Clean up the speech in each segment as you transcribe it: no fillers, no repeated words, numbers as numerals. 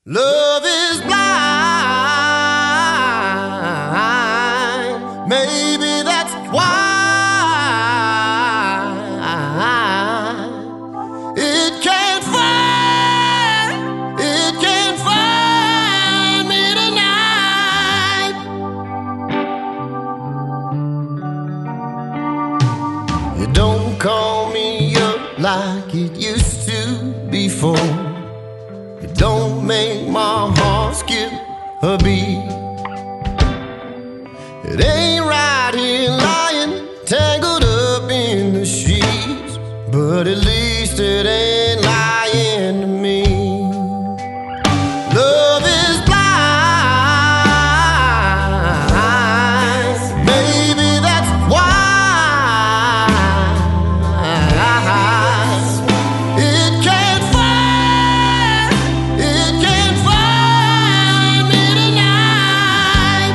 Love is blind. Maybe that's why it can't find me tonight. You don't call me up like it used to before. It don't make my heart skip a beat. It ain't right here lying tangled up in the sheets, but at least it ain't lying to me. Love is blind. Maybe that's why it can't find me tonight.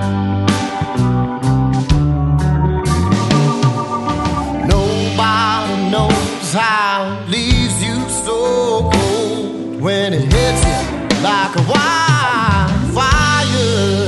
Nobody knows how it leaves you so cold when it hits you like a wildfire.